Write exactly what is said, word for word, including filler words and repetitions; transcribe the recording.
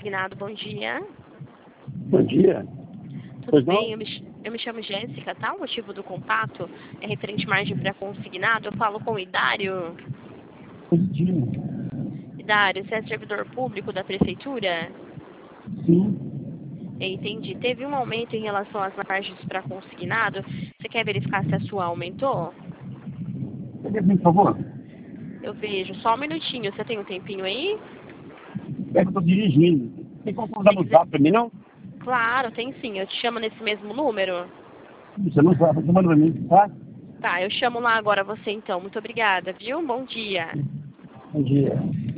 consignado, bom dia. Bom dia. Tudo Pois bem? não? Eu me, eu me chamo Jéssica, tá? O motivo do contato é referente à margem para consignado. Eu falo com o Idário. Positivo. Idário, você é servidor público da prefeitura? Sim. Eu entendi. Teve um aumento em relação às margens para consignado. Você quer verificar se a sua aumentou? Você quer vir, por favor? Eu vejo. Só um minutinho. Você tem um tempinho aí? É que eu tô dirigindo. Tem como mandar Se no quiser... zap pra mim, não? Claro, tem sim. Eu te chamo nesse mesmo número? Você não sabe, você manda pra mim, tá? Tá, eu chamo lá agora você então. Muito obrigada, viu? Bom dia. Bom dia.